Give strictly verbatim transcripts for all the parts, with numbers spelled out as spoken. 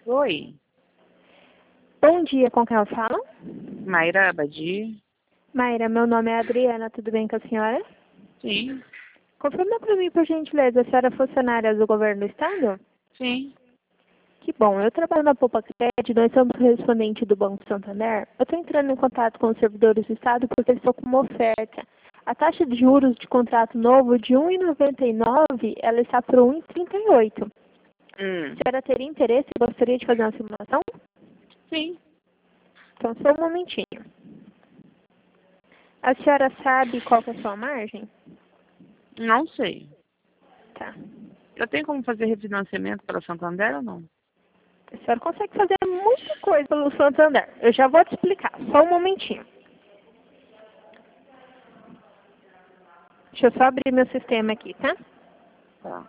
Oi, Bom dia, com quem eu falo? Mayra Abadi? Mayra, meu nome é Adriana, tudo bem com a senhora? Sim, Confirma para mim, por gentileza, a senhora é funcionária do governo do estado? sim. Que bom, eu trabalho na Poupa Crédito, nós somos correspondente do Banco Santander. Eu estou entrando em contato com os servidores do estado porque eles estão com uma oferta. A taxa de juros de contrato novo de um vírgula noventa e nove, ela está por um vírgula trinta e oito. Hum, A senhora teria interesse e gostaria de fazer uma simulação? sim. Então, só um momentinho. A senhora sabe qual que é a sua margem? Não sei. Tá. Eu tenho como fazer refinanciamento pela Santander ou não? A senhora consegue fazer muita coisa pelo Santander. Eu já vou te explicar. Só um momentinho. Deixa eu só abrir meu sistema aqui, tá? Tá.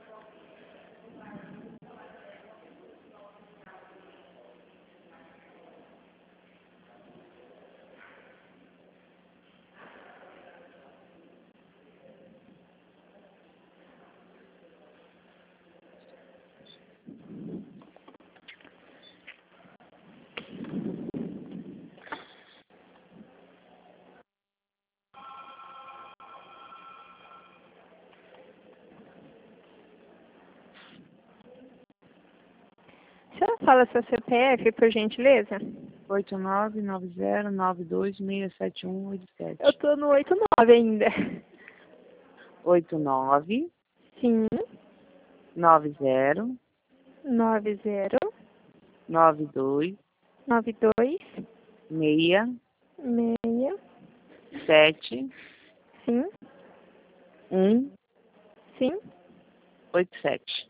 A senhora fala seu C P F, por gentileza? oito nove nove zero nove dois seis sete um oito sete. Eu tô no oito nove ainda. oito nove Sim. nove zero nove zero nove dois nove dois seis seis. sete Sim. um Sim. oito sete.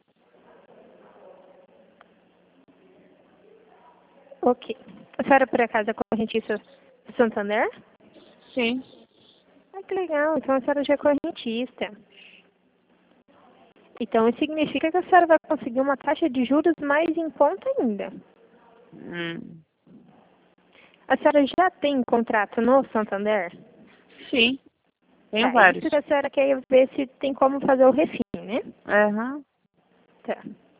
Ok. A senhora, por acaso, é correntista do Santander? Sim. Ah, que legal. Então a senhora já é correntista. Então isso significa que a senhora vai conseguir uma taxa de juros mais em conta ainda. Hum. A senhora já tem contrato no Santander? Sim. Tenho Tá, vários. isso que a senhora quer ver se tem como fazer o refim, né? Aham. Tá.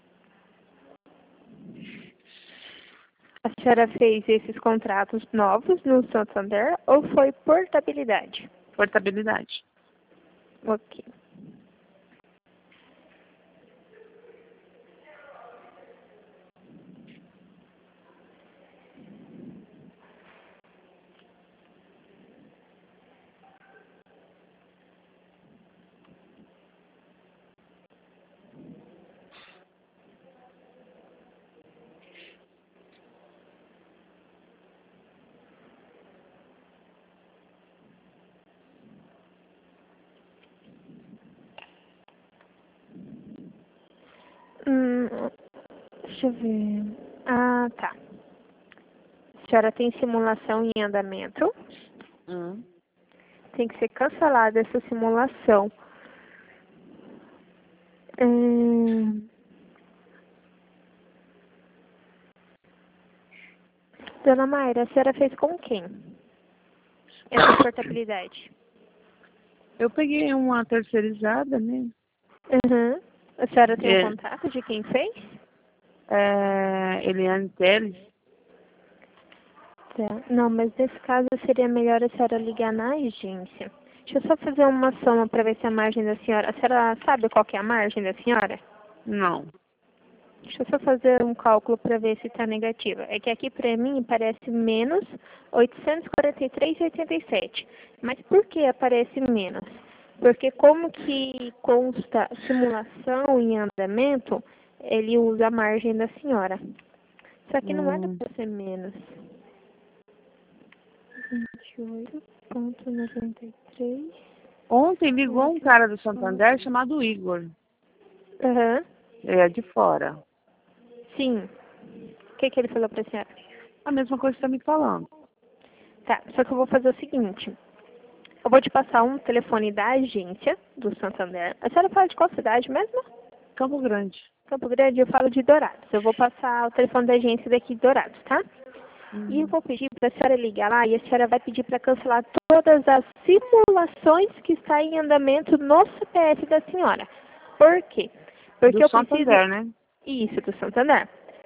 A senhora fez esses contratos novos no Santander ou foi portabilidade? Portabilidade. Ok. Hum, deixa eu ver. Ah, tá. A senhora tem simulação em andamento. Hum. Tem que ser cancelada essa simulação. Hum, Dona Mayra, a senhora fez com quem essa portabilidade? Eu peguei uma terceirizada, né? Uhum. A senhora tem o É, contato de quem fez? é, Eliane Teles. Tá. Não, mas nesse caso seria melhor a senhora ligar na agência. Deixa eu só fazer uma soma para ver se a margem da senhora... A senhora sabe qual que é a margem da senhora? Não. Deixa eu só fazer um cálculo para ver se está negativa. É que aqui para mim parece menos oitocentos e quarenta e três vírgula oitenta e sete. Mas por que aparece menos? Porque como que consta simulação em andamento, ele usa a margem da senhora. Só que não era Hum. para ser menos. vinte e oito vírgula noventa e três. Ontem ligou um cara do Santander chamado Igor. Aham. Ele é de fora. Sim. O que, que ele falou para a senhora? A mesma coisa que você está me falando. Tá, só que eu vou fazer o seguinte. Eu vou te passar um telefone da agência do Santander. A senhora fala de qual cidade mesmo? Campo Grande. Campo Grande, eu falo de Dourados. Eu vou passar o telefone da agência daqui de Dourados, tá? E eu Uhum. vou pedir para a senhora ligar lá e a senhora vai pedir para cancelar todas as simulações que estão em andamento no C P F da senhora. Por quê? Porque Do eu preciso... Santander, né? Isso, do Santander.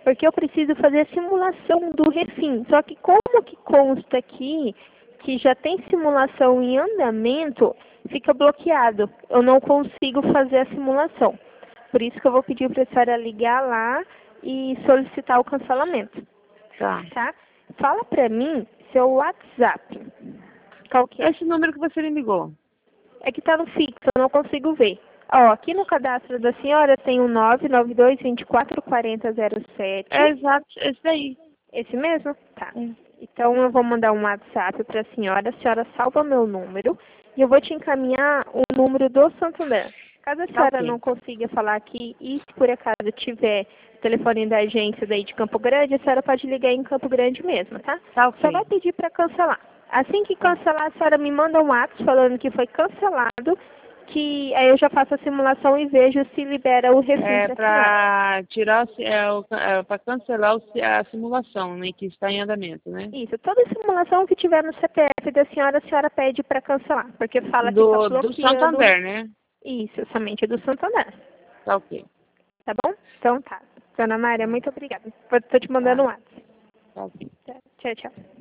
porque eu preciso fazer a simulação do refim. Só que como que consta aqui que já tem simulação em andamento, fica bloqueado. Eu não consigo fazer a simulação. Por isso que eu vou pedir para a senhora ligar lá e solicitar o cancelamento. Tá. Tá? Fala para mim seu WhatsApp. Qual que é? Esse número que você me ligou. É que está no fixo, eu não consigo ver. Ó, aqui no cadastro da senhora tem o nove nove dois, vinte e quatro, quarenta, zero sete. É exato, esse daí. Esse mesmo? Tá. É. Então eu vou mandar um WhatsApp para a senhora, a senhora salva meu número e eu vou te encaminhar o número do Santander. Caso a senhora Ok. não consiga falar aqui e se por acaso tiver telefone da agência daí de Campo Grande, a senhora pode ligar em Campo Grande mesmo, tá? Tá ok. Só vai pedir para cancelar. Assim que cancelar, a senhora me manda um WhatsApp falando que foi cancelado, que aí eu já faço a simulação e vejo se libera o refim É para a senhora. para tirar, é, o- é, para cancelar o, a simulação, né, que está em andamento, né? Isso, toda simulação que tiver no C P F da senhora, a senhora pede para cancelar, porque fala que está Do, do bloqueando. Santander, né? Isso, somente do Santander. Tá ok. Tá bom? Então tá. Dona Maria, muito obrigada. Estou te mandando Tá, um WhatsApp. tá ok. Tá. Tchau, tchau.